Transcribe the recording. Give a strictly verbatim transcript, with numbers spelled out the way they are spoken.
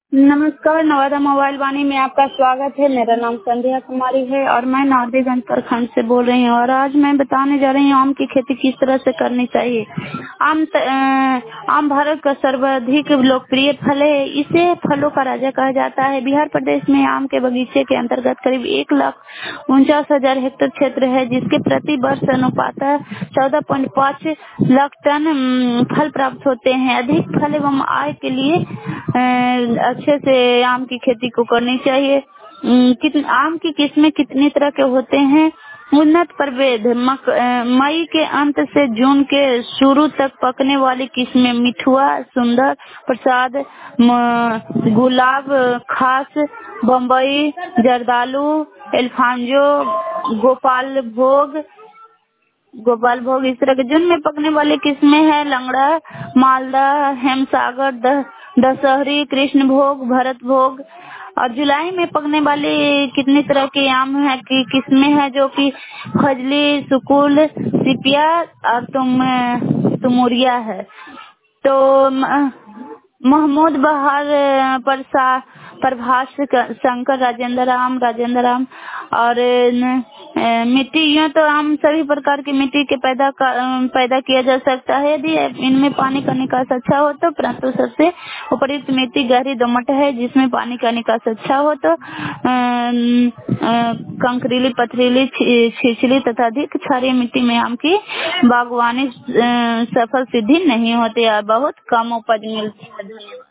नमस्कार, नवादा मोबाइल वाणी में आपका स्वागत है। मेरा नाम संध्या कुमारी है और मैं नारदीगंज प्रखंड से बोल रही हूँ। और आज मैं बताने जा रही हूँ आम की खेती किस तरह से करनी चाहिए। आम त, अ, आम भारत का सर्वाधिक लोकप्रिय फल है। इसे फलों का राजा कहा जाता है। बिहार प्रदेश में आम के बगीचे के अंतर्गत करीब एक लाख उनचास हजार हेक्टेयर क्षेत्र है, जिसके प्रति वर्ष अनुपात चौदह पॉइंट पाँच लाख टन अम, फल प्राप्त होते हैं। अधिक फल एवं आय के लिए अ, अच्छे से आम की खेती को करनी चाहिए। अम, कितन, आम की किस्में कितनी तरह के होते हैं। उन्नत प्रभेद मक, अ, मई के अंत से जून के शुरू तक पकने वाली किस्में मिठुआ, सुंदर प्रसाद, म- गुलाब खास, बम्बई, जर्दालू, एल्फांजो, गोपाल भोग गोपाल भोग इस तरह के। जून में पकने वाली किस्में हैं लंगड़ा, मालदा, हेमसागर, द- दशहरी, कृष्ण भोग, भरत भोग। और जुलाई में पकने वाली कितनी तरह के आम है की किस्में हैं, जो कि फजली, सुकुल, सिपिया और तुम तुमुरिया है। तो म- महमूद बहार, परसा प्रभास, क- शंकर, राजेंद्र राम राजेंद्र राम और न, अ, मिट्टी। यूँ तो आम सभी प्रकार की मिट्टी के पैदा का, अ, पैदा किया जा सकता है यदि इनमें पानी का निकास अच्छा हो तो। परंतु सबसे उपयुक्त मिट्टी गहरी दोमट है, जिसमें पानी का निकास अच्छा हो तो। अ, अ, कंकरीली, पथरीली, छी- छिछली तथा अधिक क्षारीय मिट्टी में आम की बागवानी अ, सफल सिद्धि नहीं होती है, बहुत कम उपज मिलती है। धन्यवाद।